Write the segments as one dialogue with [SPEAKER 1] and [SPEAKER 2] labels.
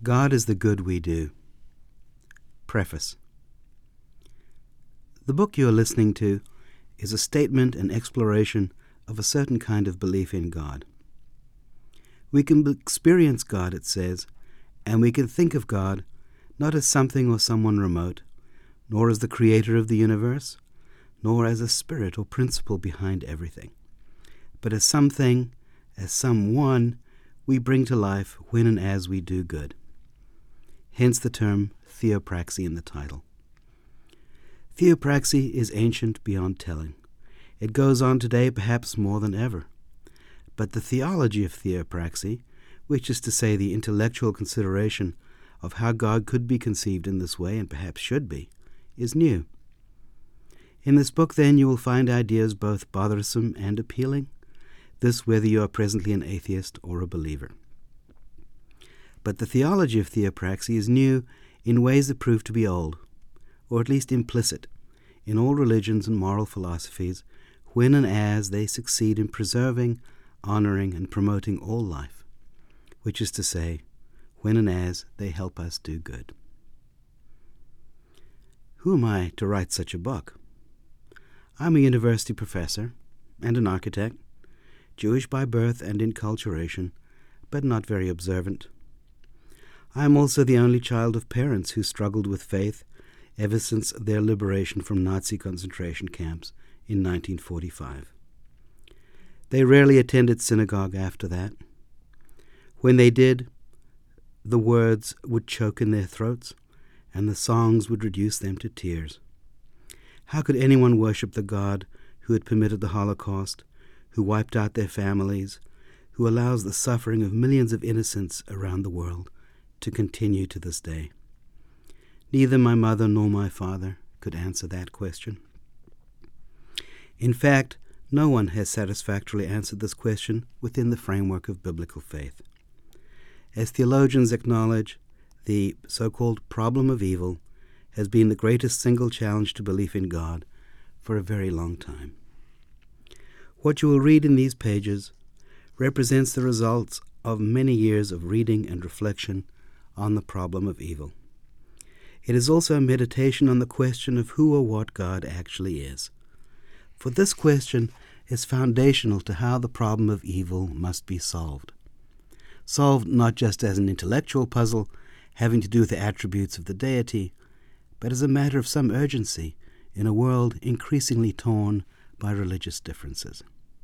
[SPEAKER 1] God is the good we do. Preface. The book you are listening to is a statement and exploration of a certain kind of belief in God. We can experience God, it says, and we can think of God not as something or someone remote, nor as the creator of the universe, nor as a spirit or principle behind everything, but as something, as someone we bring to life when and as we do good. Hence the term theopraxy in the title. Theopraxy is ancient beyond telling. It goes on today perhaps more than ever. But the theology of theopraxy, which is to say the intellectual consideration of how God could be conceived in this way and perhaps should be, is new. In this book, then, you will find ideas both bothersome and appealing, this whether you are presently an atheist or a believer. But the theology of theopraxy is new in ways that prove to be old, or at least implicit, in all religions and moral philosophies, when and as they succeed in preserving, honoring, and promoting all life, which is to say, when and as they help us do good. Who am I to write such a book? I'm a university professor and an architect, Jewish by birth and enculturation, but not very observant. I am also the only child of parents who struggled with faith ever since their liberation from Nazi concentration camps in 1945. They rarely attended synagogue after that. When they did, the words would choke in their throats, and the songs would reduce them to tears. How could anyone worship the God who had permitted the Holocaust, who wiped out their families, who allows the suffering of millions of innocents around the world to continue to this day? Neither my mother nor my father could answer that question. In fact, no one has satisfactorily answered this question within the framework of biblical faith. As theologians acknowledge, the so-called problem of evil has been the greatest single challenge to belief in God for a very long time. What you will read in these pages represents the results of many years of reading and reflection on the problem of evil. It is also a meditation on the question of who or what God actually is. For this question is foundational to how the problem of evil must be solved. Solved not just as an intellectual puzzle having to do with the attributes of the deity, but as a matter of some urgency in a world increasingly torn by religious differences.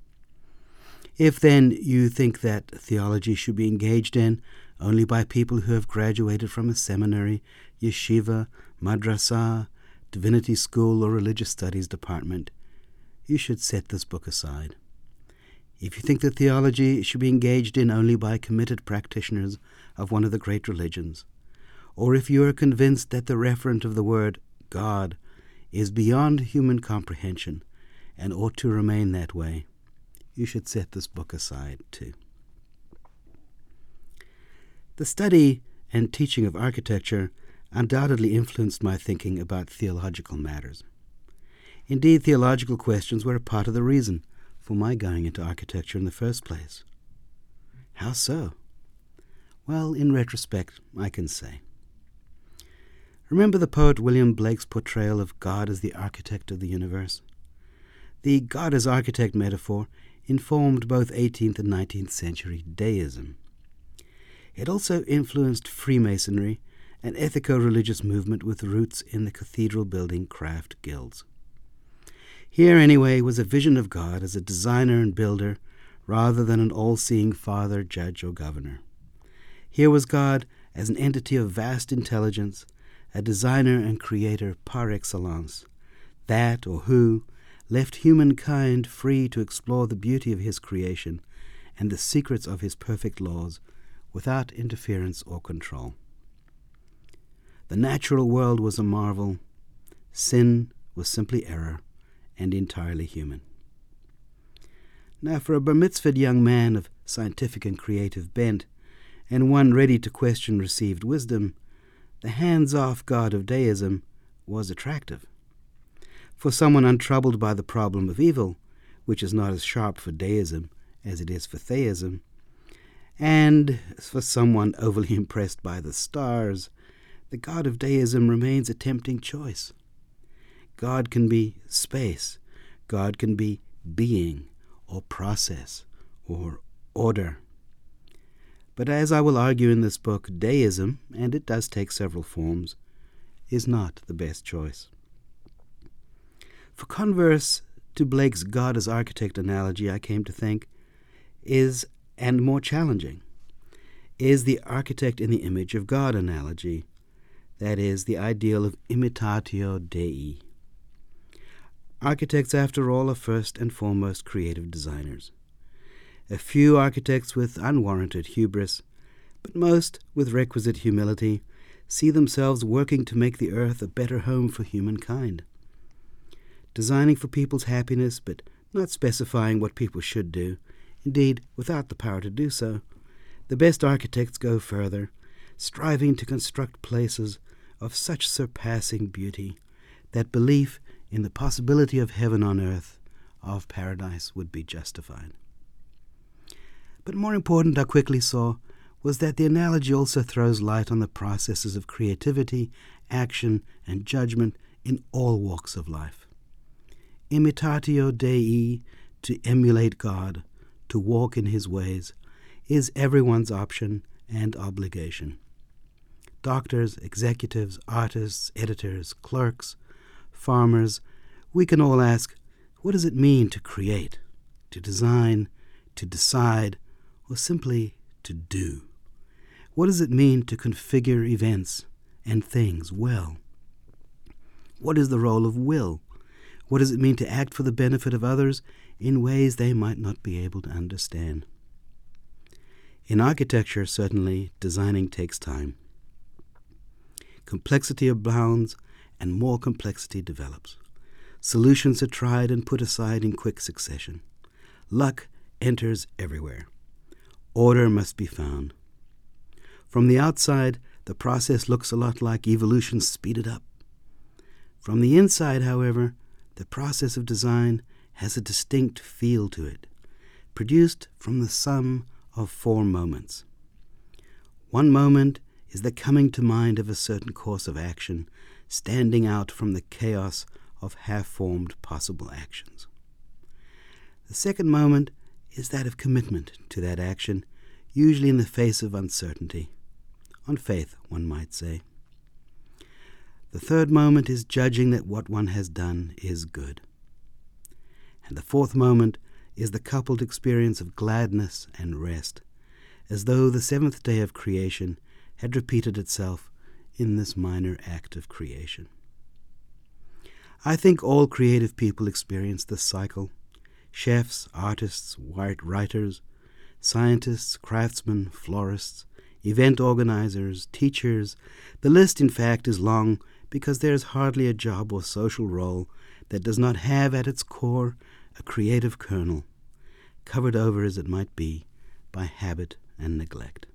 [SPEAKER 1] If, then, you think that theology should be engaged in only by people who have graduated from a seminary, yeshiva, madrasa, divinity school, or religious studies department, you should set this book aside. If you think that theology should be engaged in only by committed practitioners of one of the great religions, or if you are convinced that the referent of the word God is beyond human comprehension and ought to remain that way, you should set this book aside too. The study and teaching of architecture undoubtedly influenced my thinking about theological matters. Indeed, theological questions were a part of the reason for my going into architecture in the first place. How so? Well, in retrospect, I can say. Remember the poet William Blake's portrayal of God as the architect of the universe? The God as architect metaphor informed both 18th and 19th century deism. It also influenced Freemasonry, an ethico-religious movement with roots in the cathedral-building craft guilds. Here, anyway, was a vision of God as a designer and builder rather than an all-seeing father, judge, or governor. Here was God as an entity of vast intelligence, a designer and creator par excellence, that, or who, left humankind free to explore the beauty of his creation and the secrets of his perfect laws without interference or control. The natural world was a marvel. Sin was simply error and entirely human. Now, for a bar mitzvahed young man of scientific and creative bent, and one ready to question received wisdom, the hands-off God of deism was attractive. For someone untroubled by the problem of evil, which is not as sharp for deism as it is for theism, And for someone overly impressed by the stars, the God of deism remains a tempting choice. God can be space, God can be being, or process, or order. But as I will argue in this book, deism, and it does take several forms, is not the best choice. For converse to Blake's God as architect analogy, I came to think, is, and more challenging, is the architect in the image of God analogy, that is, the ideal of imitatio Dei. Architects, after all, are first and foremost creative designers. A few architects with unwarranted hubris, but most with requisite humility, see themselves working to make the earth a better home for humankind. Designing for people's happiness, but not specifying what people should do, indeed without the power to do so, the best architects go further, striving to construct places of such surpassing beauty that belief in the possibility of heaven on earth, of paradise, would be justified. But more important, I quickly saw, was that the analogy also throws light on the processes of creativity, action, and judgment in all walks of life. Imitatio Dei, to emulate God, to walk in his ways, is everyone's option and obligation. Doctors, executives, artists, editors, clerks, farmers, we can all ask, what does it mean to create, to design, to decide, or simply to do? What does it mean to configure events and things well? What is the role of will? What does it mean to act for the benefit of others in ways they might not be able to understand? In architecture, certainly, designing takes time. Complexity abounds, and more complexity develops. Solutions are tried and put aside in quick succession. Luck enters everywhere. Order must be found. From the outside, the process looks a lot like evolution speeded up. From the inside, however, the process of design has a distinct feel to it, produced from the sum of 4 moments. One moment is the coming to mind of a certain course of action, standing out from the chaos of half-formed possible actions. The second moment is that of commitment to that action, usually in the face of uncertainty, on faith, one might say. The third moment is judging that what one has done is good. And the fourth moment is the coupled experience of gladness and rest, as though the 7th day of creation had repeated itself in this minor act of creation. I think all creative people experience this cycle. Chefs, artists, writers, scientists, craftsmen, florists, event organizers, teachers. The list, in fact, is long because there is hardly a job or social role that does not have at its core a creative kernel, covered over as it might be by habit and neglect.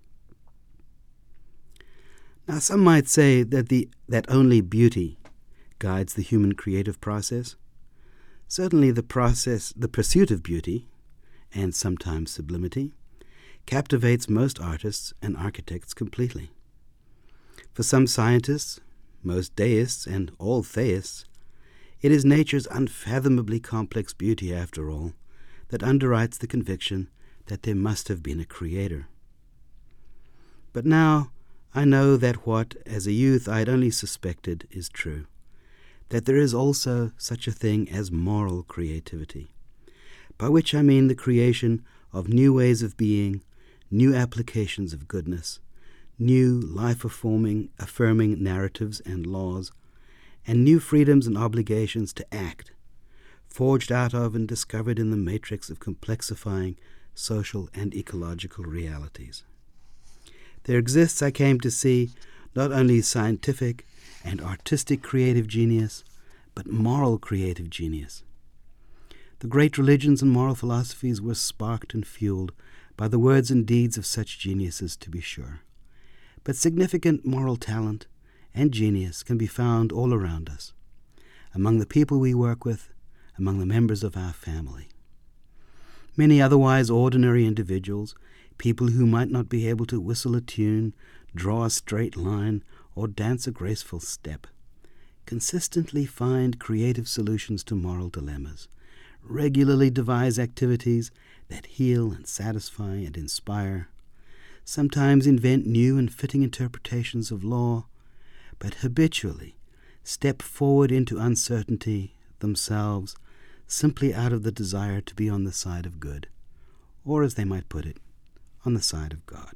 [SPEAKER 1] Now, some might say that only beauty guides the human creative process. Certainly the pursuit of beauty, and sometimes sublimity, captivates most artists and architects completely. For some scientists, most deists, and all theists, it is nature's unfathomably complex beauty, after all, that underwrites the conviction that there must have been a creator. But now I know that what, as a youth, I had only suspected is true, that there is also such a thing as moral creativity, by which I mean the creation of new ways of being, new applications of goodness, new life-affirming narratives and laws, and new freedoms and obligations to act, forged out of and discovered in the matrix of complexifying social and ecological realities. There exists, I came to see, not only scientific and artistic creative genius, but moral creative genius. The great religions and moral philosophies were sparked and fueled by the words and deeds of such geniuses, to be sure. But significant moral talent and genius can be found all around us, among the people we work with, among the members of our family. Many otherwise ordinary individuals, people who might not be able to whistle a tune, draw a straight line, or dance a graceful step, consistently find creative solutions to moral dilemmas, regularly devise activities that heal and satisfy and inspire, sometimes invent new and fitting interpretations of law, but habitually step forward into uncertainty themselves simply out of the desire to be on the side of good, or as they might put it, on the side of God.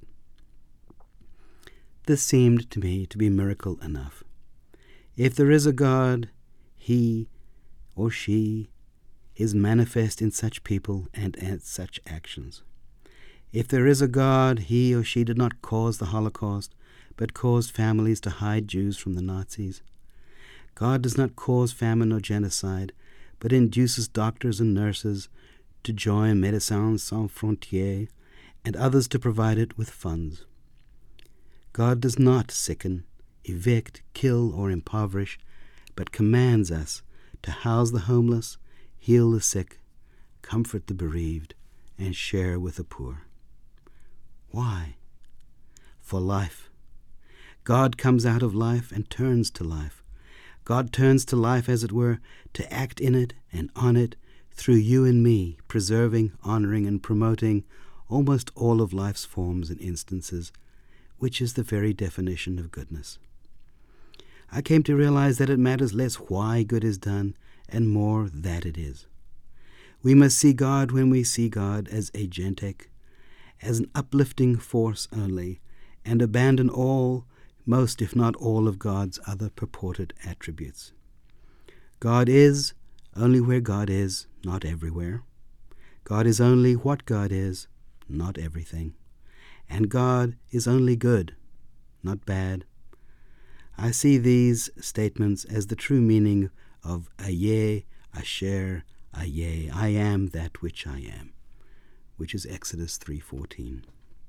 [SPEAKER 1] This seemed to me to be miracle enough. If there is a God, he or she is manifest in such people and at such actions. If there is a God, he or she did not cause the Holocaust, but caused families to hide Jews from the Nazis. God does not cause famine or genocide, but induces doctors and nurses to join Médecins Sans Frontières and others to provide it with funds. God does not sicken, evict, kill, or impoverish, but commands us to house the homeless, heal the sick, comfort the bereaved, and share with the poor. Why? For life. God comes out of life and turns to life. God turns to life, as it were, to act in it and on it through you and me, preserving, honoring, and promoting almost all of life's forms and instances, which is the very definition of goodness. I came to realize that it matters less why good is done and more that it is. We must see God when we see God as agentic, as an uplifting force only, and abandon all, most if not all, of God's other purported attributes. God is only where God is, not everywhere. God is only what God is, not everything. And God is only good, not bad. I see these statements as the true meaning of Ayeh, Asher, Ayeh, I am that which I am, which is Exodus 3:14.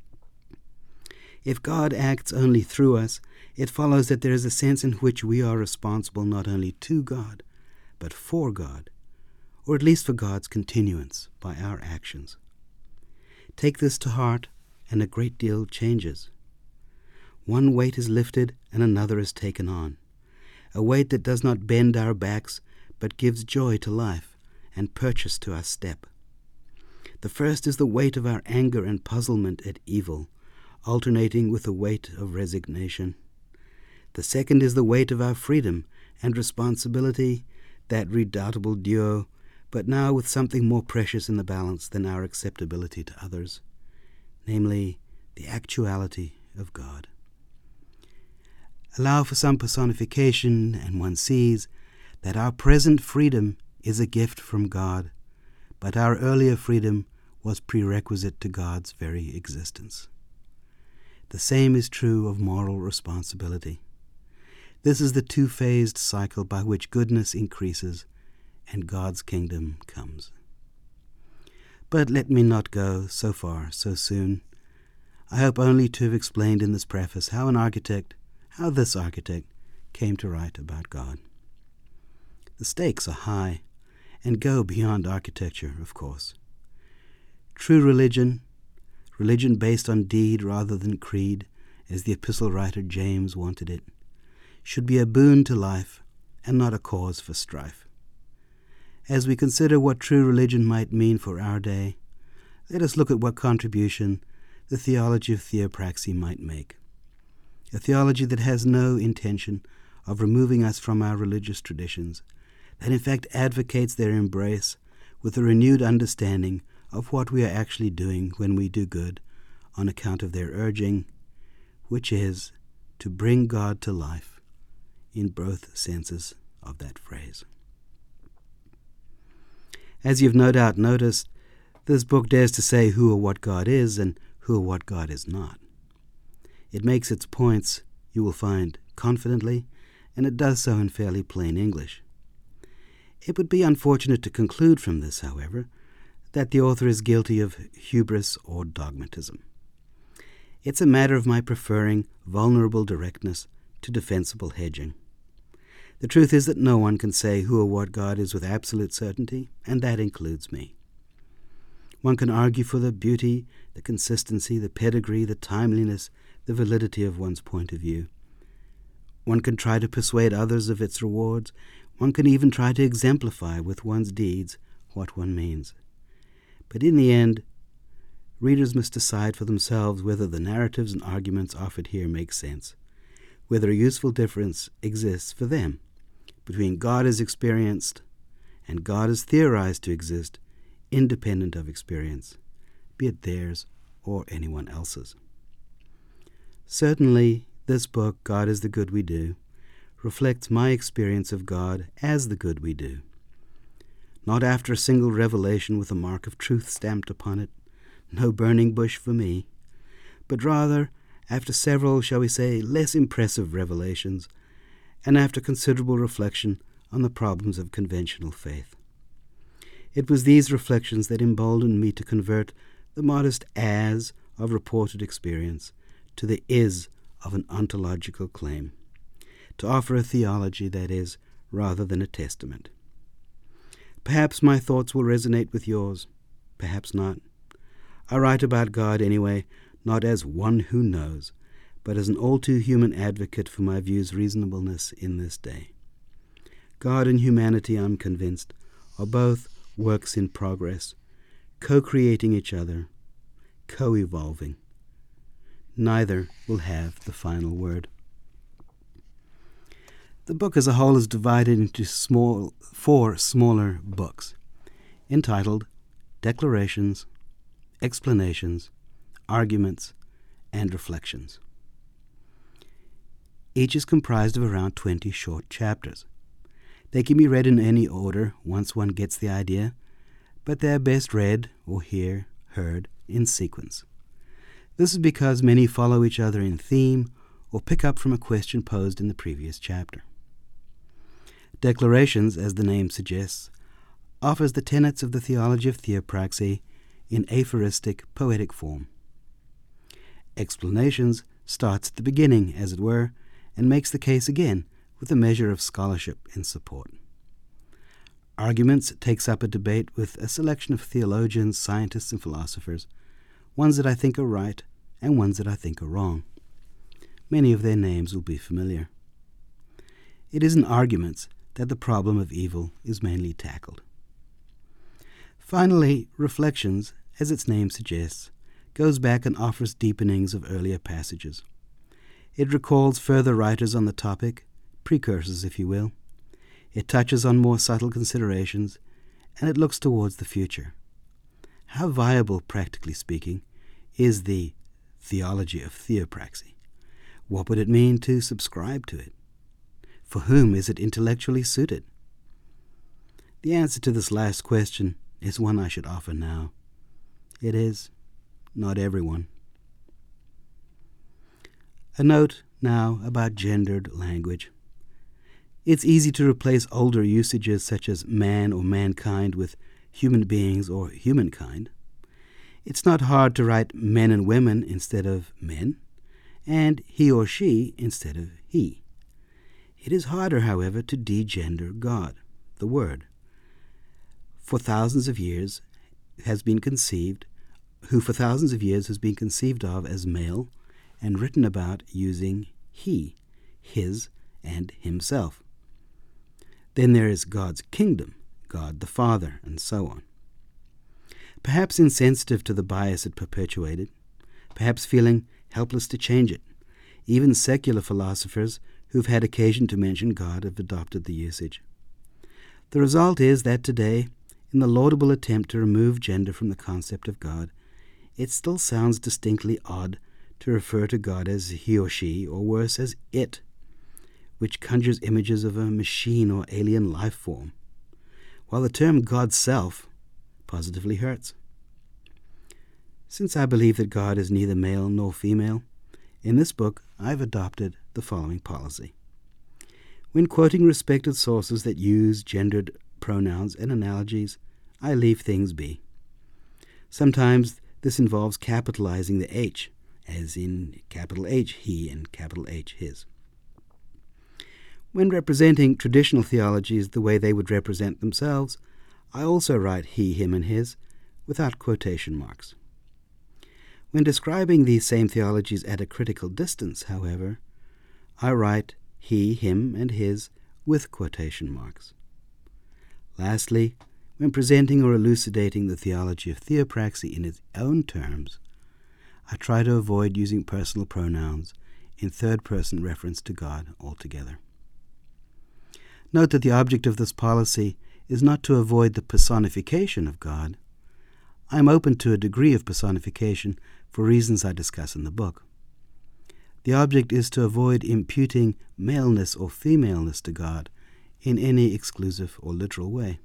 [SPEAKER 1] If God acts only through us, it follows that there is a sense in which we are responsible not only to God, but for God, or at least for God's continuance by our actions. Take this to heart, and a great deal changes. One weight is lifted and another is taken on, a weight that does not bend our backs, but gives joy to life and purchase to our step. The first is the weight of our anger and puzzlement at evil, alternating with the weight of resignation. The second is the weight of our freedom and responsibility, that redoubtable duo, but now with something more precious in the balance than our acceptability to others, namely the actuality of God. Allow for some personification, and one sees that our present freedom is a gift from God, but our earlier freedom was prerequisite to God's very existence. The same is true of moral responsibility. This is the two-phased cycle by which goodness increases and God's kingdom comes. But let me not go so far so soon. I hope only to have explained in this preface how this architect came to write about God. The stakes are high and go beyond architecture, of course. True religion based on deed rather than creed, as the epistle writer James wanted it, should be a boon to life and not a cause for strife. As we consider what true religion might mean for our day, let us look at what contribution the theology of theopraxy might make. A theology that has no intention of removing us from our religious traditions, that in fact advocates their embrace with a renewed understanding of what we are actually doing when we do good on account of their urging, which is to bring God to life in both senses of that phrase. As you've no doubt noticed, this book dares to say who or what God is and who or what God is not. It makes its points, you will find, confidently, and it does so in fairly plain English. It would be unfortunate to conclude from this, however, that the author is guilty of hubris or dogmatism. It's a matter of my preferring vulnerable directness to defensible hedging. The truth is that no one can say who or what God is with absolute certainty, and that includes me. One can argue for the beauty, the consistency, the pedigree, the timeliness, the validity of one's point of view. One can try to persuade others of its rewards. One can even try to exemplify with one's deeds what one means. But in the end, readers must decide for themselves whether the narratives and arguments offered here make sense, whether a useful difference exists for them between God as experienced and God as theorized to exist, independent of experience, be it theirs or anyone else's. Certainly, this book, God is the Good We Do, reflects my experience of God as the good we do. Not after a single revelation with a mark of truth stamped upon it, no burning bush for me, but rather after several, shall we say, less impressive revelations, and after considerable reflection on the problems of conventional faith. It was these reflections that emboldened me to convert the modest as of reported experience to the is of an ontological claim, to offer a theology, that is, rather than a testament. Perhaps my thoughts will resonate with yours, perhaps not. I write about God anyway, not as one who knows, but as an all-too-human advocate for my view's reasonableness in this day. God and humanity, I'm convinced, are both works in progress, co-creating each other, co-evolving. Neither will have the final word. The book as a whole is divided into four smaller books, entitled Declarations, Explanations, Arguments, and Reflections. Each is comprised of around 20 short chapters. They can be read in any order once one gets the idea, but they are best read or heard in sequence. This is because many follow each other in theme or pick up from a question posed in the previous chapter. Declarations, as the name suggests, offers the tenets of the theology of theopraxy in aphoristic, poetic form. Explanations starts at the beginning, as it were, and makes the case again with a measure of scholarship in support. Arguments takes up a debate with a selection of theologians, scientists, and philosophers, ones that I think are right and ones that I think are wrong. Many of their names will be familiar. It is in arguments that the problem of evil is mainly tackled. Finally, Reflections, as its name suggests, goes back and offers deepenings of earlier passages. It recalls further writers on the topic, precursors if you will. It touches on more subtle considerations, and it looks towards the future. How viable, practically speaking, is the theology of theopraxy? What would it mean to subscribe to it? For whom is it intellectually suited? The answer to this last question is one I should offer now. It is not everyone. A note now about gendered language. It's easy to replace older usages such as man or mankind with human beings or humankind. It's not hard to write men and women instead of men, and he or she instead of he. It is harder, however, to degender God, the Word, who for thousands of years has been conceived of as male and written about using he, his, and himself. Then there is God's kingdom, God the Father, and so on. Perhaps insensitive to the bias it perpetuated, perhaps feeling helpless to change it, even secular philosophers who've had occasion to mention God have adopted the usage. The result is that today, in the laudable attempt to remove gender from the concept of God, it still sounds distinctly odd to refer to God as he or she, or worse, as it, which conjures images of a machine or alien life form, while the term God's self positively hurts. Since I believe that God is neither male nor female, in this book I've adopted the following policy. When quoting respected sources that use gendered pronouns and analogies, I leave things be. Sometimes this involves capitalizing the H, as in capital H he and capital H his. When representing traditional theologies the way they would represent themselves, I also write he, him, and his, without quotation marks. When describing these same theologies at a critical distance, however, I write he, him, and his with quotation marks. Lastly, when presenting or elucidating the theology of theopraxy in its own terms, I try to avoid using personal pronouns in third-person reference to God altogether. Note that the object of this policy is not to avoid the personification of God. I am open to a degree of personification for reasons I discuss in the book. The object is to avoid imputing maleness or femaleness to God in any exclusive or literal way.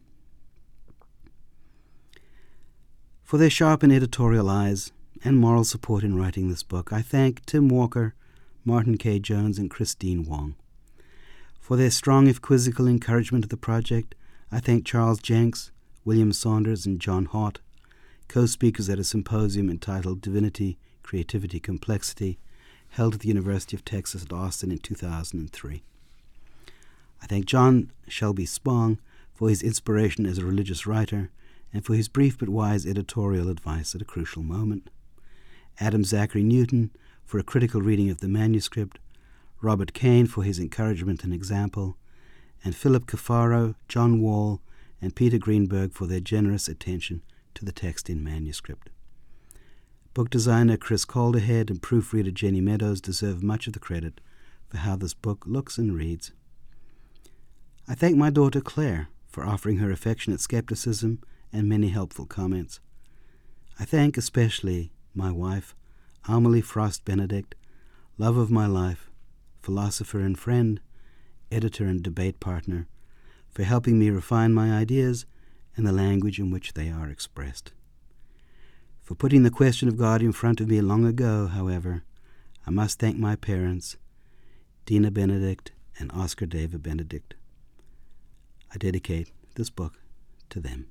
[SPEAKER 1] For their sharp and editorial eyes and moral support in writing this book, I thank Tim Walker, Martin K. Jones, and Christine Wong. For their strong, if quizzical, encouragement of the project, I thank Charles Jenks, William Saunders, and John Hart, co-speakers at a symposium entitled Divinity, Creativity, Complexity, held at the University of Texas at Austin in 2003. I thank John Shelby Spong for his inspiration as a religious writer and for his brief but wise editorial advice at a crucial moment. Adam Zachary Newton for a critical reading of the manuscript, Robert Kane for his encouragement and example, and Philip Cafaro, John Wall, and Peter Greenberg for their generous attention to the text in manuscript. Book designer Chris Calderhead and proofreader Jenny Meadows deserve much of the credit for how this book looks and reads. I thank my daughter Claire for offering her affectionate skepticism and many helpful comments. I thank especially my wife, Amelie Frost Benedict, love of my life, philosopher and friend, editor and debate partner, for helping me refine my ideas and the language in which they are expressed. For putting the question of God in front of me long ago, however, I must thank my parents, Dina Benedict and Oscar David Benedict. I dedicate this book to them.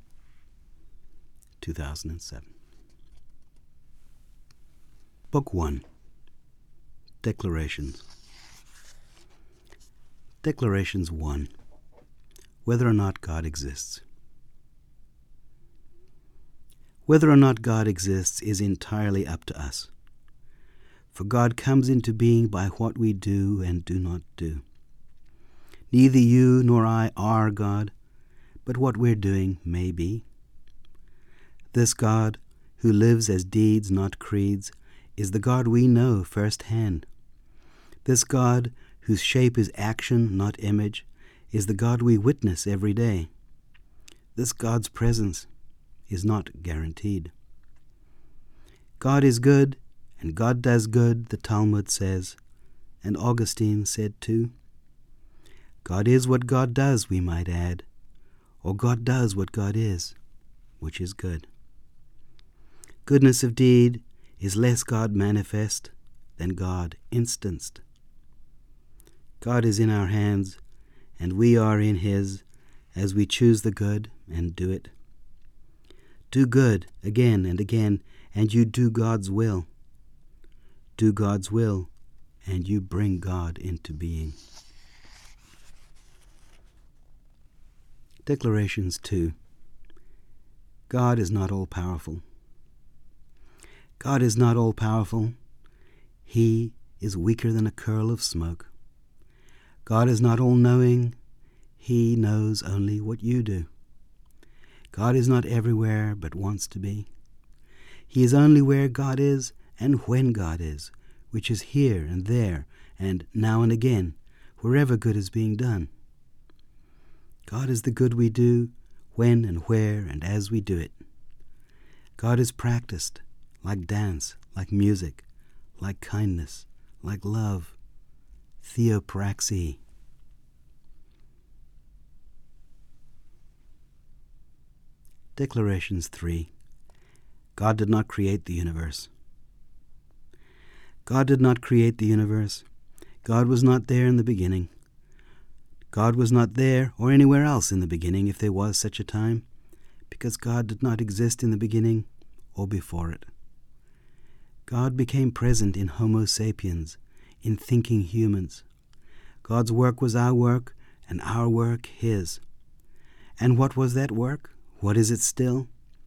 [SPEAKER 1] 2007. Book 1. Declarations. Declarations 1. Whether or not God exists. Whether or not God exists is entirely up to us. For God comes into being by what we do and do not do. Neither you nor I are God, but what we're doing may be. This God, who lives as deeds, not creeds, is the God we know firsthand. This God, whose shape is action, not image, is the God we witness every day. This God's presence is not guaranteed. God is good, and God does good, the Talmud says, and Augustine said too. God is what God does, we might add, or God does what God is, which is good. Goodness of deed is less God manifest than God instanced. God is in our hands, and we are in His, as we choose the good and do it. Do good again and again, and you do God's will. Do God's will, and you bring God into being. Declarations 2. God is not all-powerful. God is not all-powerful. He is weaker than a curl of smoke. God is not all-knowing. He knows only what you do. God is not everywhere but wants to be. He is only where God is and when God is, which is here and there and now and again, wherever good is being done. God is the good we do when and where and as we do it. God is practiced, like dance, like music, like kindness, like love. Theopraxy. Declarations 3. God did not create the universe. God did not create the universe. God was not there in the beginning. God was not there or anywhere else in the beginning, if there was such a time, because God did not exist in the beginning or before it. God became present in Homo sapiens, in thinking humans. God's work was our work, and our work His. And what was that work? What is it still?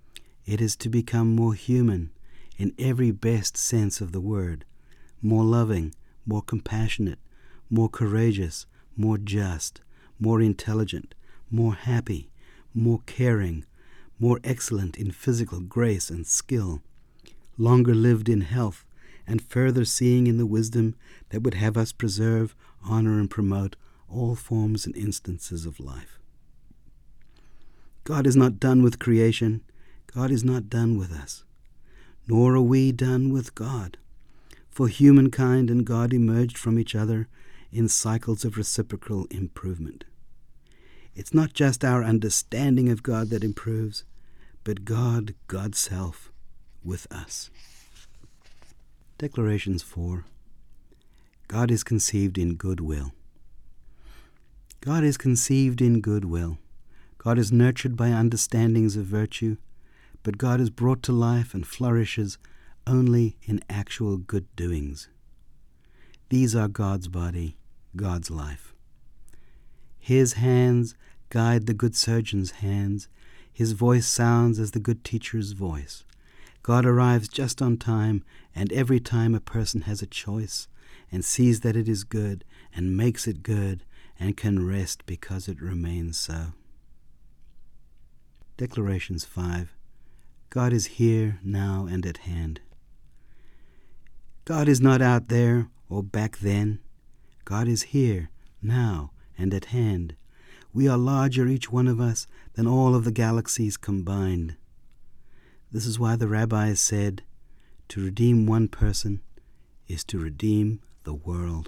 [SPEAKER 1] It is to become more human in every best sense of the word, more loving, more compassionate, more courageous, more just, more intelligent, more happy, more caring, more excellent in physical grace and skill, longer lived in health, and further seeing in the wisdom that would have us preserve, honor, and promote all forms and instances of life. God is not done with creation. God is not done with us. Nor are we done with God. For humankind and God emerged from each other in cycles of reciprocal improvement. It's not just our understanding of God that improves, but God, God's self, with us. Declarations 4. God is conceived in goodwill. God is conceived in goodwill. God is nurtured by understandings of virtue, but God is brought to life and flourishes only in actual good doings. These are God's body, God's life. His hands guide the good surgeon's hands. His voice sounds as the good teacher's voice. God arrives just on time, and every time a person has a choice and sees that it is good and makes it good and can rest because it remains so. Declarations 5. God is here, now, and at hand. God is not out there or back then. God is here, now, and at hand. We are larger, each one of us, than all of the galaxies combined. This is why the rabbis said, to redeem one person is to redeem the world.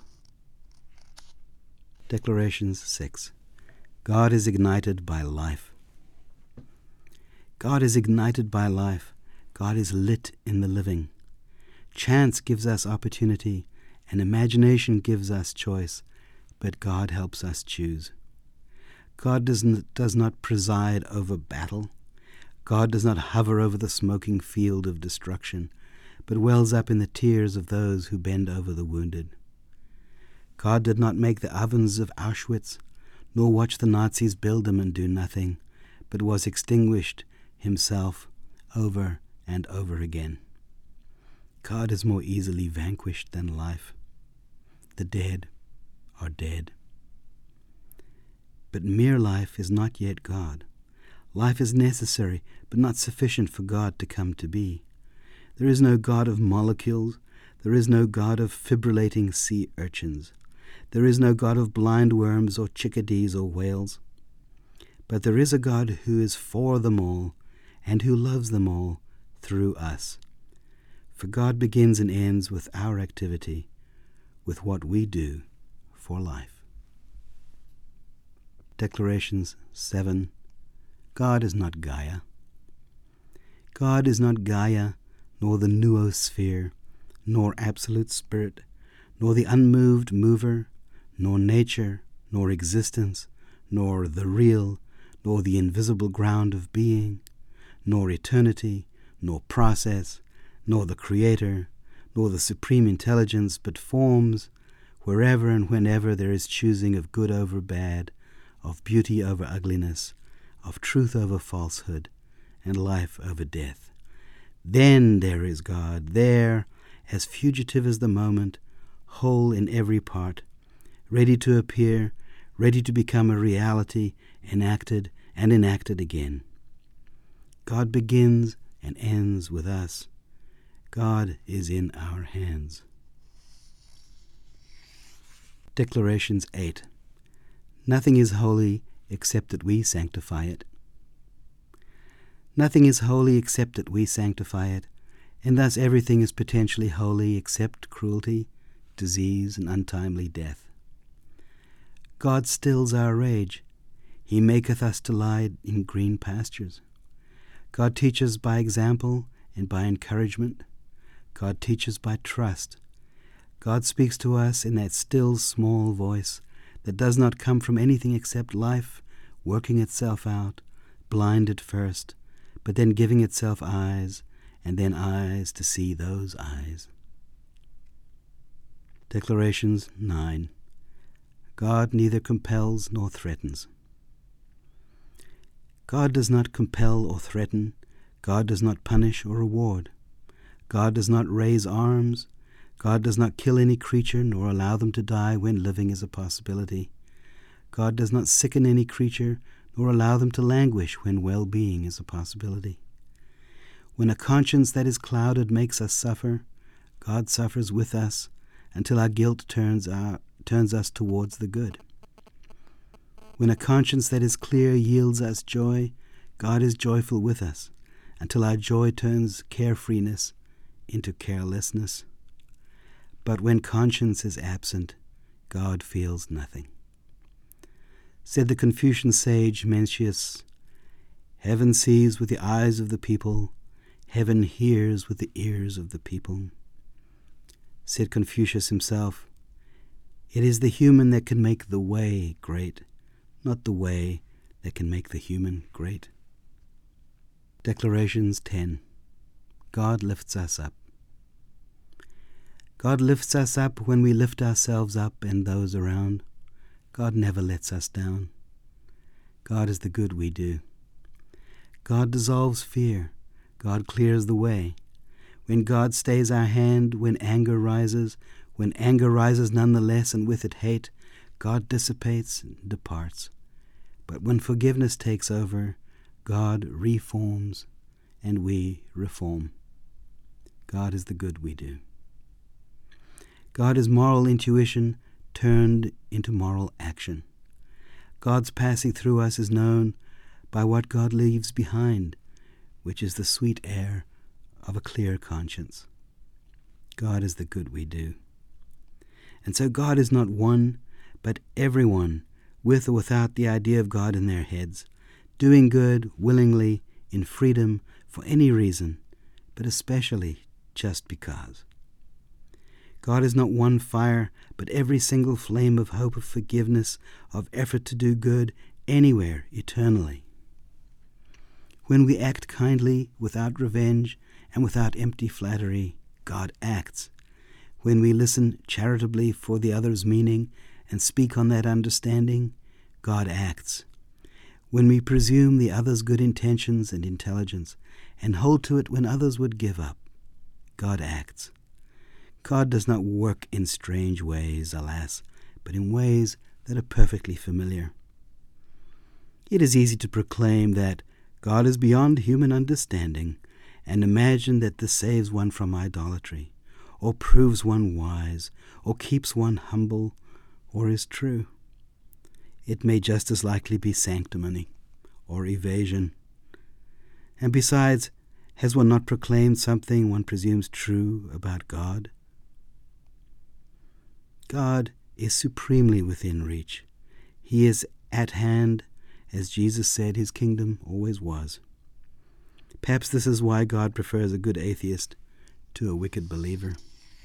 [SPEAKER 1] Declarations 6. God is ignited by life. God is ignited by life. God is lit in the living. Chance gives us opportunity, and imagination gives us choice, but God helps us choose. God does not preside over battle. God does not hover over the smoking field of destruction, but wells up in the tears of those who bend over the wounded. God did not make the ovens of Auschwitz, nor watch the Nazis build them and do nothing, but was extinguished himself over and over again. God is more easily vanquished than life. The dead are dead. But mere life is not yet God. Life is necessary, but not sufficient for God to come to be. There is no God of molecules. There is no God of fibrillating sea urchins. There is no God of blind worms or chickadees or whales. But there is a God who is for them all and who loves them all through us. For God begins and ends with our activity, with what we do for life. Declarations 7. God is not Gaia. God is not Gaia, nor the noosphere, nor absolute spirit, nor the unmoved mover, nor nature, nor existence, nor the real, nor the invisible ground of being, nor eternity, nor process, nor the Creator, nor the supreme intelligence, but forms, wherever and whenever there is choosing of good over bad, of beauty over ugliness, of truth over falsehood, and life over death. Then there is God, there, as fugitive as the moment, whole in every part, ready to appear, ready to become a reality, enacted and enacted again. God begins and ends with us. God is in our hands. Declarations 8. Nothing is holy except that we sanctify it. Nothing is holy except that we sanctify it, and thus everything is potentially holy except cruelty, disease, and untimely death. God stills our rage. He maketh us to lie in green pastures. God teaches by example and by encouragement. God teaches by trust. God speaks to us in that still small voice that does not come from anything except life working itself out, blind at first, but then giving itself eyes, and then eyes to see those eyes. Declarations 9. God neither compels nor threatens. God does not compel or threaten. God does not punish or reward. God does not raise arms. God does not kill any creature nor allow them to die when living is a possibility. God does not sicken any creature nor allow them to languish when well-being is a possibility. When a conscience that is clouded makes us suffer, God suffers with us until our guilt turns us towards the good. When a conscience that is clear yields us joy, God is joyful with us until our joy turns carefreeness into carelessness. But when conscience is absent, God feels nothing. Said the Confucian sage Mencius, "Heaven sees with the eyes of the people, heaven hears with the ears of the people." Said Confucius himself, "It is the human that can make the way great, not the way that can make the human great." Declarations 10. God lifts us up. God lifts us up when we lift ourselves up and those around. God never lets us down. God is the good we do. God dissolves fear. God clears the way. When God stays our hand, when anger rises nonetheless, and with it hate, God dissipates and departs. But when forgiveness takes over, God reforms and we reform. God is the good we do. God is moral intuition turned into moral action. God's passing through us is known by what God leaves behind, which is the sweet air of a clear conscience. God is the good we do. And so God is not one, but everyone, with or without the idea of God in their heads, doing good willingly, in freedom, for any reason, but especially just because. God is not one fire, but every single flame of hope, of forgiveness, of effort to do good, anywhere, eternally. When we act kindly, without revenge, and without empty flattery, God acts. When we listen charitably for the other's meaning, and speak on that understanding, God acts. When we presume the other's good intentions and intelligence, and hold to it when others would give up, God acts. God does not work in strange ways, alas, but in ways that are perfectly familiar. It is easy to proclaim that God is beyond human understanding, and imagine that this saves one from idolatry, or proves one wise, or keeps one humble, or is true. It may just as likely be sanctimony, or evasion. And besides, has one not proclaimed something one presumes true about God? God is supremely within reach. He is at hand, as Jesus said his kingdom always was. Perhaps this is why God prefers a good atheist to a wicked believer.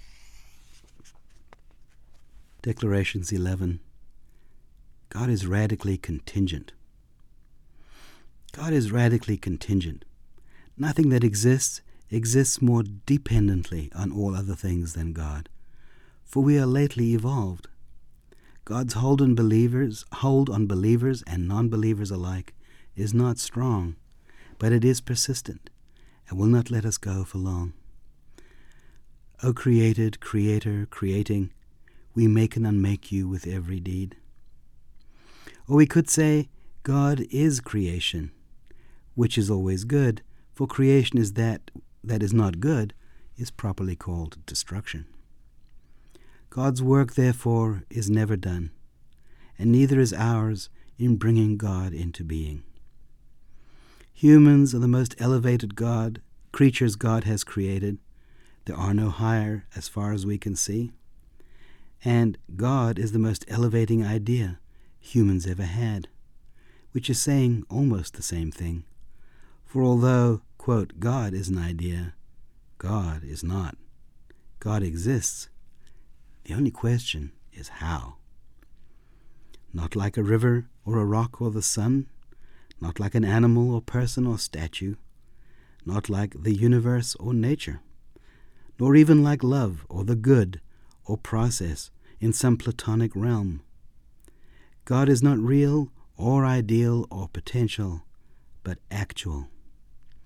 [SPEAKER 1] Declarations 11. God is radically contingent. God is radically contingent. Nothing that exists more dependently on all other things than God. For we are lately evolved. God's hold on believers and non-believers alike is not strong, but it is persistent and will not let us go for long. O created, creator, creating, we make and unmake you with every deed. Or we could say, God is creation, which is always good, for creation is that is not good, is properly called destruction. God's work, therefore, is never done, and neither is ours in bringing God into being. Humans are the most elevated creatures God has created. There are no higher as far as we can see. And God is the most elevating idea humans ever had, which is saying almost the same thing. For although, quote, God is an idea, God is not. God exists. The only question is how. Not like a river or a rock or the sun, not like an animal or person or statue, not like the universe or nature, nor even like love or the good or process in some platonic realm. God is not real or ideal or potential, but actual.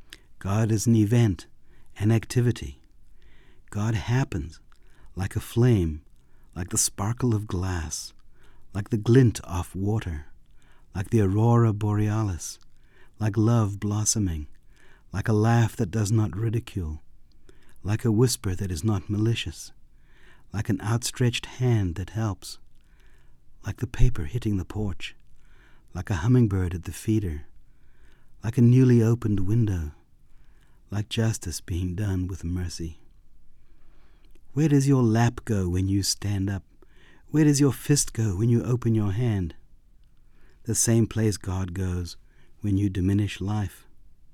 [SPEAKER 1] God is an event, an activity. God happens like a flame, like the sparkle of glass, like the glint off water, like the aurora borealis, like love blossoming, like a laugh that does not ridicule, like a whisper that is not malicious, like an outstretched hand that helps, like the paper hitting the porch, like a hummingbird at the feeder, like a newly opened window, like justice being done with mercy. Where does your lap go when you stand up? Where does your fist go when you open your hand? The same place God goes when you diminish life.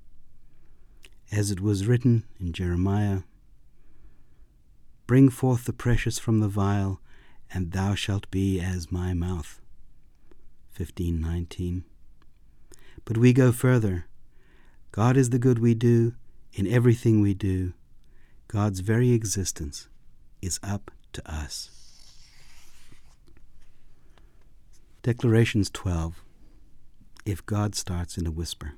[SPEAKER 1] As it was written in Jeremiah, "Bring forth the precious from the vial, and thou shalt be as my mouth." 15:19. But we go further. God is the good we do in everything we do. God's very existence is up to us. Declarations 12. If God starts in a whisper.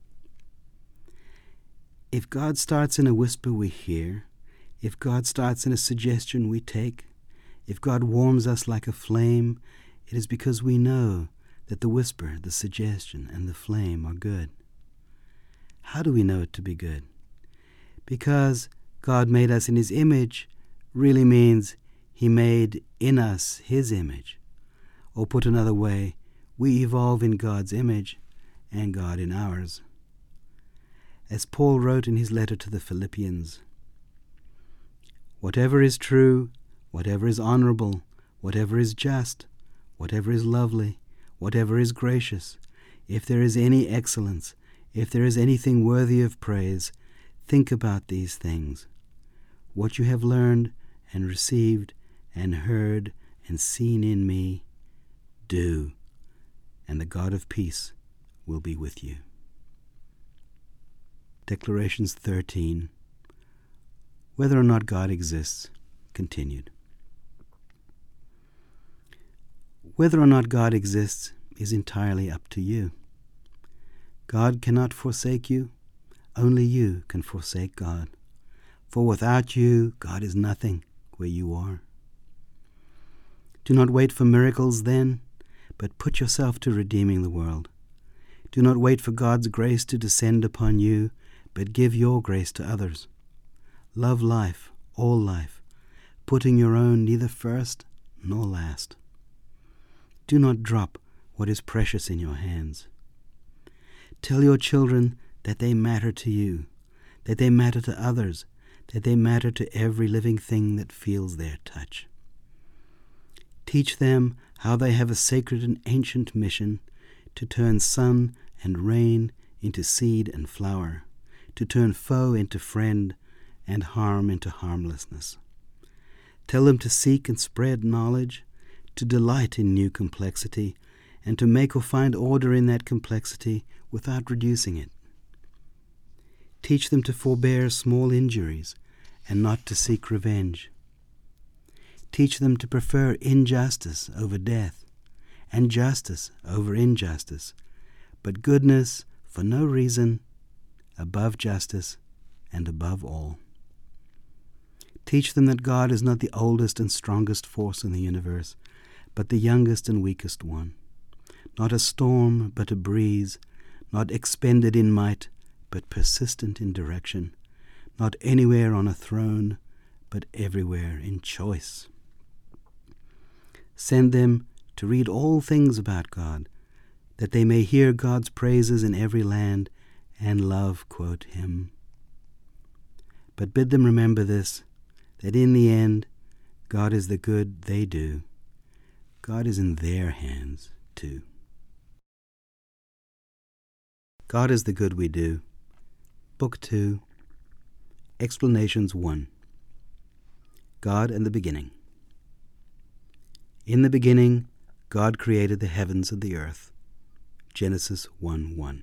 [SPEAKER 1] If God starts in a whisper, we hear. If God starts in a suggestion, we take. If God warms us like a flame, it is because we know that the whisper, the suggestion, and the flame are good. How do we know it to be good? Because God made us in His image really means He made in us His image. Or put another way, we evolve in God's image and God in ours. As Paul wrote in his letter to the Philippians, "Whatever is true, whatever is honorable, whatever is just, whatever is lovely, whatever is gracious, if there is any excellence, if there is anything worthy of praise, think about these things. What you have learned and received and heard and seen in me, do, and the God of peace will be with you." Declarations 13. Whether or not God exists, continued. Whether or not God exists is entirely up to you. God cannot forsake you. Only you can forsake God. For without you, God is nothing where you are. Do not wait for miracles then, but put yourself to redeeming the world. Do not wait for God's grace to descend upon you, but give your grace to others. Love life, all life, putting your own neither first nor last. Do not drop what is precious in your hands. Tell your children that they matter to you, that they matter to others, that they matter to every living thing that feels their touch. Teach them how they have a sacred and ancient mission to turn sun and rain into seed and flower, to turn foe into friend and harm into harmlessness. Tell them to seek and spread knowledge, to delight in new complexity, and to make or find order in that complexity without reducing it. Teach them to forbear small injuries and not to seek revenge. Teach them to prefer injustice over death, and justice over injustice, but goodness for no reason, above justice and above all. Teach them that God is not the oldest and strongest force in the universe, but the youngest and weakest one. Not a storm, but a breeze, not expended in might, but persistent in direction, not anywhere on a throne, but everywhere in choice. Send them to read all things about God, that they may hear God's praises in every land and love, quote, Him. But bid them remember this, that in the end, God is the good they do. God is in their hands, too. God is the good we do. Book 2, Explanations 1. God and the Beginning. In the beginning, God created the heavens and the earth. Genesis 1:1.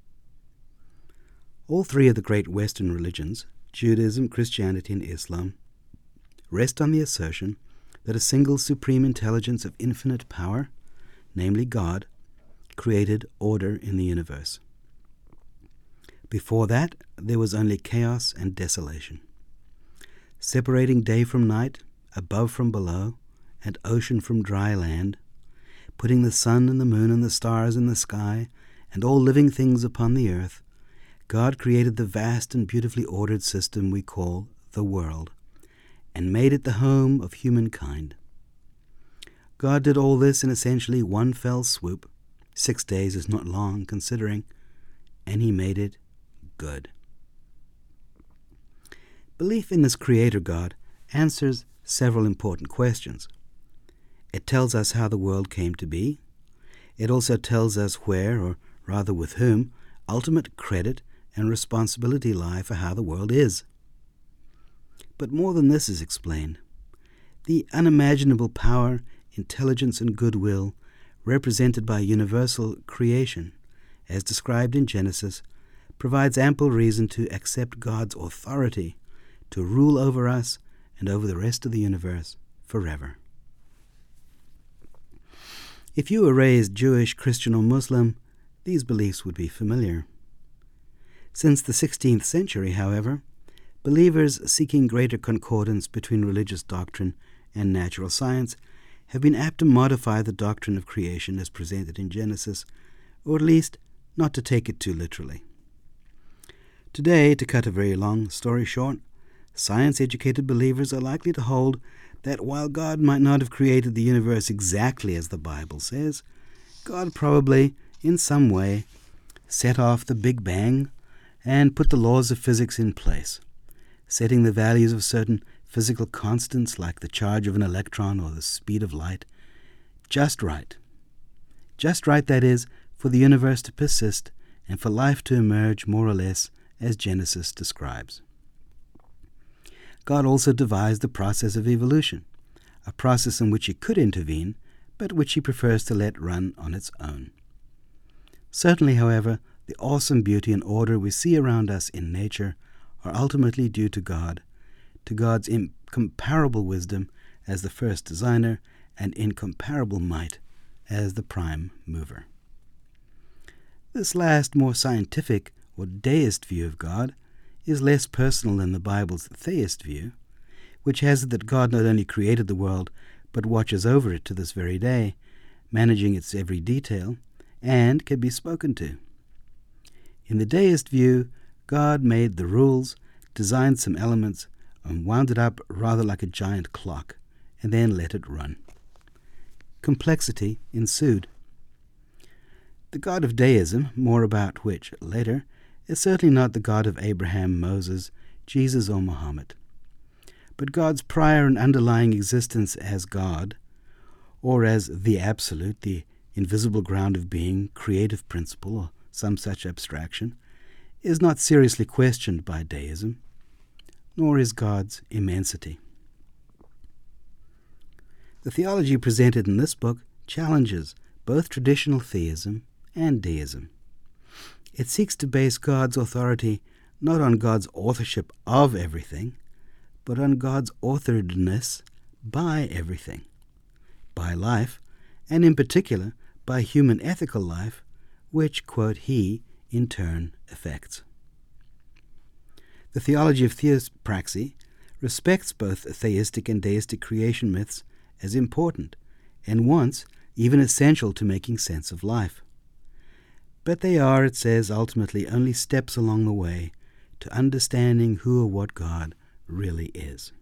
[SPEAKER 1] All three of the great Western religions, Judaism, Christianity, and Islam, rest on the assertion that a single supreme intelligence of infinite power, namely God, created order in the universe. Before that, there was only chaos and desolation. Separating day from night, above from below, and ocean from dry land, putting the sun and the moon and the stars in the sky, and all living things upon the earth, God created the vast and beautifully ordered system we call the world, and made it the home of humankind. God did all this in essentially one fell swoop. 6 days is not long considering, and he made it good. Belief in this Creator God answers several important questions. It tells us how the world came to be. It also tells us where, or rather with whom, ultimate credit and responsibility lie for how the world is. But more than this is explained. The unimaginable power, intelligence, and goodwill represented by universal creation, as described in Genesis, provides ample reason to accept God's authority to rule over us and over the rest of the universe forever. If you were raised Jewish, Christian, or Muslim, these beliefs would be familiar. Since the 16th century, however, believers seeking greater concordance between religious doctrine and natural science have been apt to modify the doctrine of creation as presented in Genesis, or at least not to take it too literally. Today, to cut a very long story short, science-educated believers are likely to hold that while God might not have created the universe exactly as the Bible says, God probably, in some way, set off the Big Bang and put the laws of physics in place, setting the values of certain physical constants like the charge of an electron or the speed of light just right. Just right, that is, for the universe to persist and for life to emerge more or less as Genesis describes. God also devised the process of evolution, a process in which he could intervene, but which he prefers to let run on its own. Certainly, however, the awesome beauty and order we see around us in nature are ultimately due to God, to God's incomparable wisdom as the first designer and incomparable might as the prime mover. This last, more scientific or deist view of God is less personal than the Bible's theist view, which has it that God not only created the world, but watches over it to this very day, managing its every detail, and can be spoken to. In the deist view, God made the rules, designed some elements, and wound it up rather like a giant clock, and then let it run. Complexity ensued. The God of deism, more about which later, is certainly not the God of Abraham, Moses, Jesus, or Muhammad. But God's prior and underlying existence as God, or as the Absolute, the invisible ground of being, creative principle, or some such abstraction, is not seriously questioned by deism, nor is God's immensity. The theology presented in this book challenges both traditional theism and deism. It seeks to base God's authority not on God's authorship of everything, but on God's authoredness by everything, by life, and in particular by human ethical life, which, quote, he, in turn, affects. The theology of theospraxy respects both theistic and deistic creation myths as important, and once even essential to making sense of life. But they are, it says, ultimately only steps along the way to understanding who or what God really is.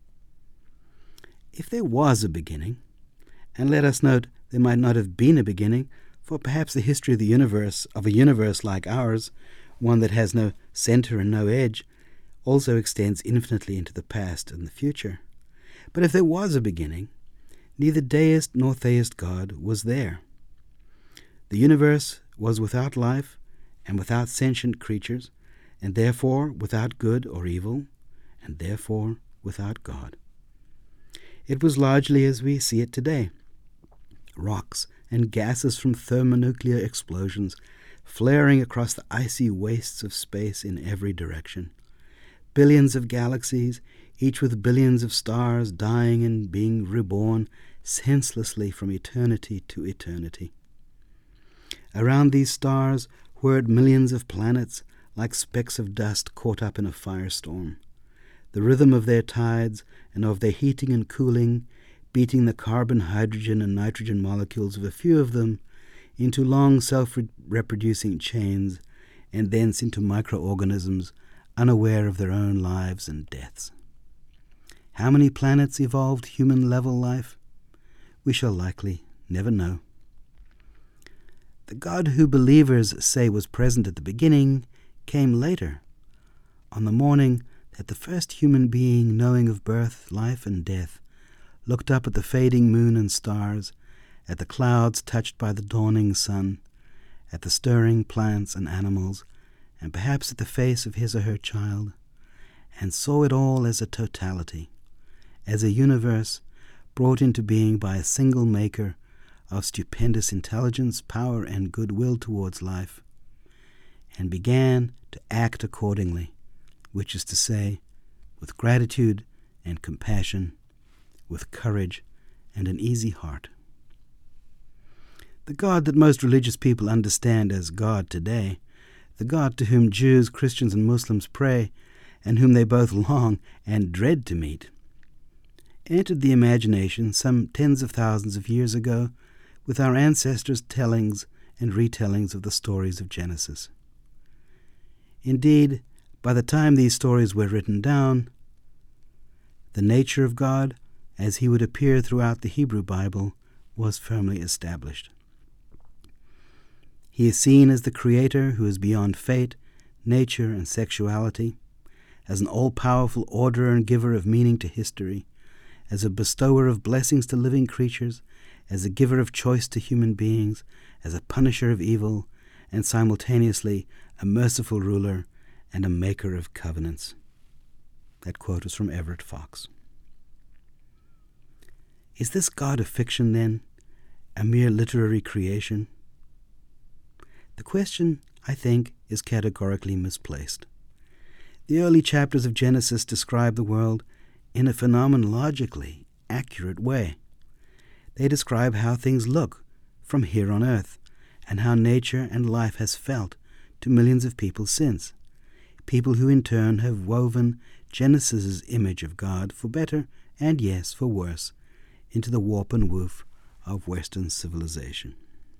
[SPEAKER 1] If there was a beginning, and let us note there might not have been a beginning, for perhaps the history of the universe, of a universe like ours, one that has no center and no edge, also extends infinitely into the past and the future. But if there was a beginning, neither deist nor theist God was there. The universe was without life and without sentient creatures, and therefore without good or evil, and therefore without God. It was largely as we see it today. Rocks and gases from thermonuclear explosions flaring across the icy wastes of space in every direction. Billions of galaxies, each with billions of stars dying and being reborn senselessly from eternity to eternity. Around these stars whirred millions of planets, like specks of dust caught up in a firestorm. The rhythm of their tides and of their heating and cooling, beating the carbon, hydrogen, and nitrogen molecules of a few of them into long self-reproducing chains, and thence into microorganisms unaware of their own lives and deaths. How many planets evolved human-level life? We shall likely never know. The God who believers say was present at the beginning came later, on the morning that the first human being, knowing of birth, life, and death, looked up at the fading moon and stars, at the clouds touched by the dawning sun, at the stirring plants and animals, and perhaps at the face of his or her child, and saw it all as a totality, as a universe brought into being by a single maker of stupendous intelligence, power, and goodwill towards life, and began to act accordingly, which is to say, with gratitude and compassion, with courage and an easy heart. The God that most religious people understand as God today, the God to whom Jews, Christians, and Muslims pray, and whom they both long and dread to meet, entered the imagination some tens of thousands of years ago with our ancestors' tellings and retellings of the stories of Genesis. Indeed, by the time these stories were written down, the nature of God, as he would appear throughout the Hebrew Bible, was firmly established. He is seen as the Creator who is beyond fate, nature, and sexuality, as an all-powerful orderer and giver of meaning to history, as a bestower of blessings to living creatures, as a giver of choice to human beings, as a punisher of evil, and simultaneously a merciful ruler and a maker of covenants. That quote is from Everett Fox. Is this God of fiction, then, a mere literary creation? The question, I think, is categorically misplaced. The early chapters of Genesis describe the world in a phenomenologically accurate way. They describe how things look from here on earth, and how nature and life has felt to millions of people since, people who in turn have woven Genesis's image of God, for better and, yes, for worse, into the warp and woof of Western civilization.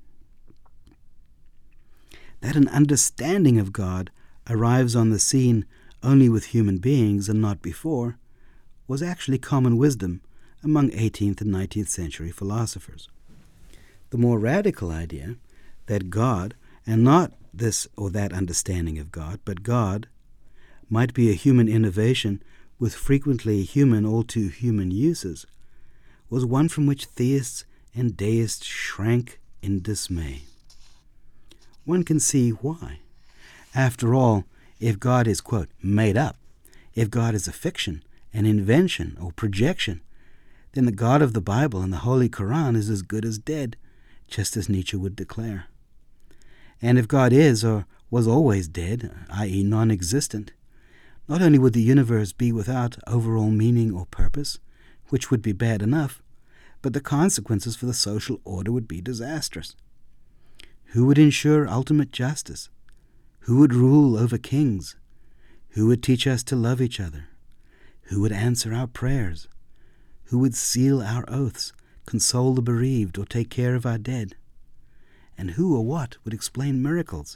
[SPEAKER 1] That an understanding of God arrives on the scene only with human beings and not before was actually common wisdom among 18th and 19th century philosophers. The more radical idea that God, and not this or that understanding of God, but God, might be a human innovation with frequently human, all too human uses, was one from which theists and deists shrank in dismay. One can see why. After all, if God is, quote, made up, if God is a fiction, an invention, or projection, then the God of the Bible and the Holy Quran is as good as dead, just as Nietzsche would declare. And if God is or was always dead, i.e. non-existent, not only would the universe be without overall meaning or purpose, which would be bad enough, but the consequences for the social order would be disastrous. Who would ensure ultimate justice? Who would rule over kings? Who would teach us to love each other? Who would answer our prayers? Who would seal our oaths, console the bereaved, or take care of our dead? And who or what would explain miracles?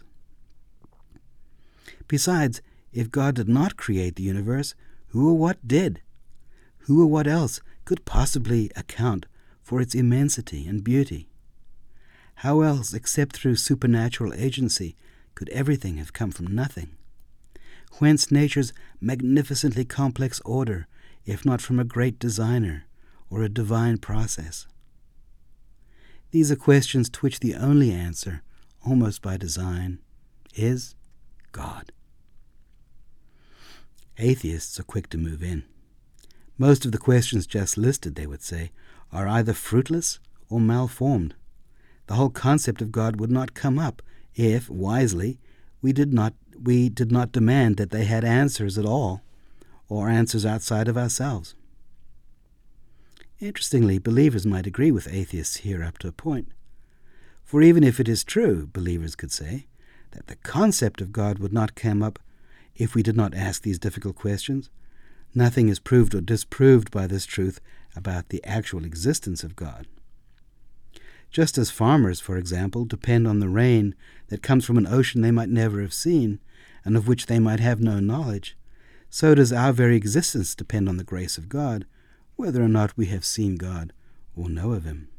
[SPEAKER 1] Besides, if God did not create the universe, who or what did? Who or what else could possibly account for its immensity and beauty? How else, except through supernatural agency, could everything have come from nothing? Whence nature's magnificently complex order, if not from a great designer or a divine process? These are questions to which the only answer, almost by design, is God. Atheists are quick to move in. Most of the questions just listed, they would say, are either fruitless or malformed. The whole concept of God would not come up if, wisely, we did not demand that they had answers at all, or answers outside of ourselves. Interestingly, believers might agree with atheists here up to a point. For even if it is true, believers could say, that the concept of God would not come up if we did not ask these difficult questions. Nothing is proved or disproved by this truth about the actual existence of God. Just as farmers, for example, depend on the rain that comes from an ocean they might never have seen, and of which they might have no knowledge, so does our very existence depend on the grace of God, whether or not we have seen God or know of him.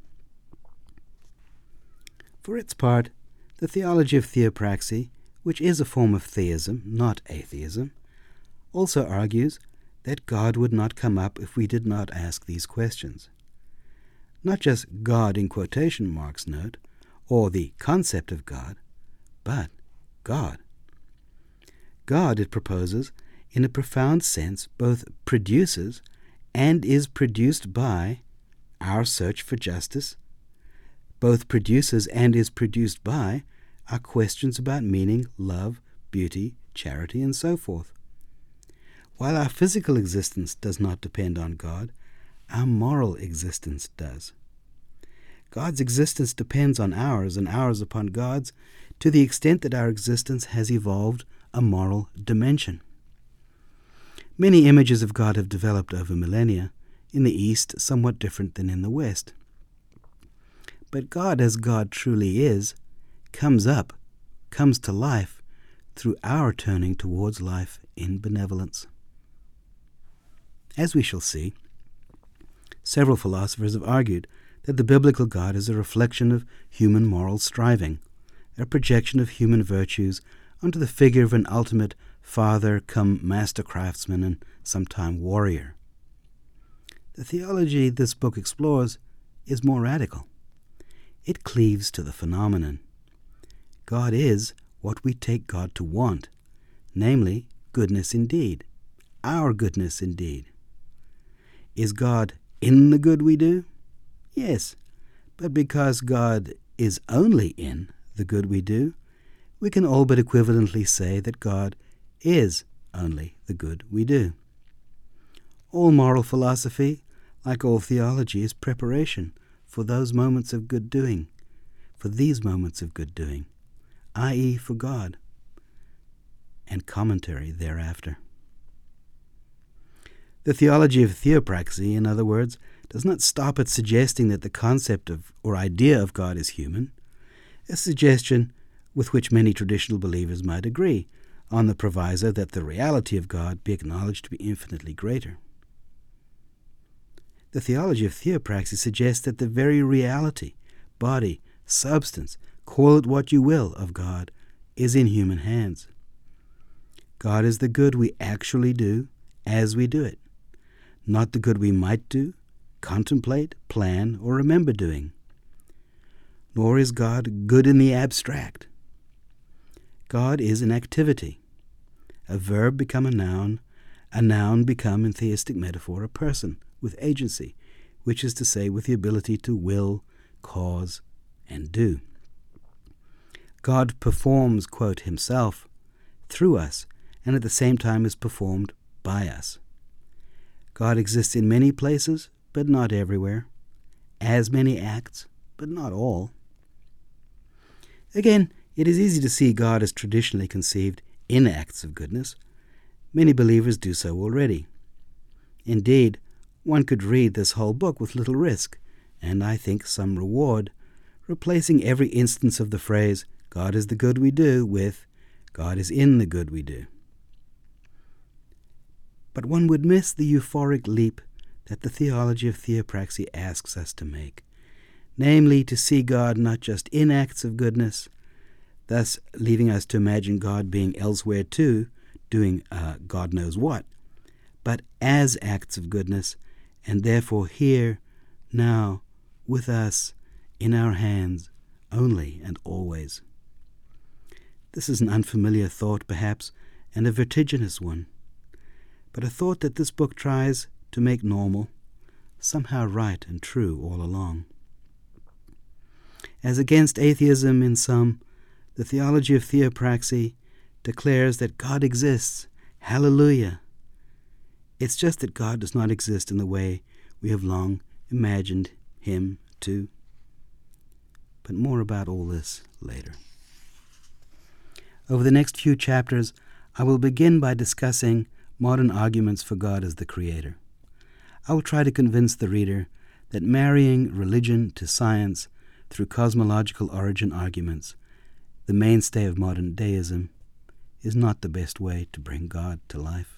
[SPEAKER 1] For its part, the theology of theopraxy, which is a form of theism, not atheism, also argues that God would not come up if we did not ask these questions. Not just God in quotation marks note, or the concept of God, but God. God, it proposes, in a profound sense, both produces and is produced by our search for justice, both produces and is produced by our questions about meaning, love, beauty, charity, and so forth. While our physical existence does not depend on God, our moral existence does. God's existence depends on ours, and ours upon God's, to the extent that our existence has evolved a moral dimension. Many images of God have developed over millennia, in the East somewhat different than in the West. But God, as God truly is, comes to life through our turning towards life in benevolence. As we shall see, several philosophers have argued that the biblical God is a reflection of human moral striving, a projection of human virtues onto the figure of an ultimate father come master craftsman and sometime warrior. The theology this book explores is more radical. It cleaves to the phenomenon. God is what we take God to want, namely goodness indeed, our goodness indeed. Is God in the good we do? Yes, but because God is only in the good we do, we can all but equivalently say that God is only the good we do. All moral philosophy, like all theology, is preparation for those moments of good doing, for these moments of good doing, i.e. for God, and commentary thereafter. The theology of theopraxy, in other words, does not stop at suggesting that the concept of or idea of God is human, a suggestion with which many traditional believers might agree, on the proviso that the reality of God be acknowledged to be infinitely greater. The theology of theopraxy suggests that the very reality, body, substance, call it what you will, of God, is in human hands. God is the good we actually do as we do it, not the good we might do, contemplate, plan, or remember doing. Nor is God good in the abstract. God is an activity. A verb become a noun become, in theistic metaphor, a person with agency, which is to say, with the ability to will, cause, and do. God performs, quote, himself through us, and at the same time is performed by us. God exists in many places, but not everywhere, as many acts, but not all. Again, it is easy to see God as traditionally conceived in acts of goodness. Many believers do so already. Indeed, one could read this whole book with little risk, and I think some reward, replacing every instance of the phrase, God is the good we do, with God is in the good we do. But one would miss the euphoric leap that the theology of theopraxy asks us to make, namely to see God not just in acts of goodness, thus leaving us to imagine God being elsewhere too, doing God knows what, but as acts of goodness, and therefore here, now, with us, in our hands, only and always. This is an unfamiliar thought, perhaps, and a vertiginous one, but a thought that this book tries to make normal, somehow right and true all along. As against atheism in some, the theology of theopraxy declares that God exists. Hallelujah! It's just that God does not exist in the way we have long imagined him to. But more about all this later. Over the next few chapters, I will begin by discussing modern arguments for God as the Creator. I will try to convince the reader that marrying religion to science through cosmological origin arguments, the mainstay of modern deism, is not the best way to bring God to life.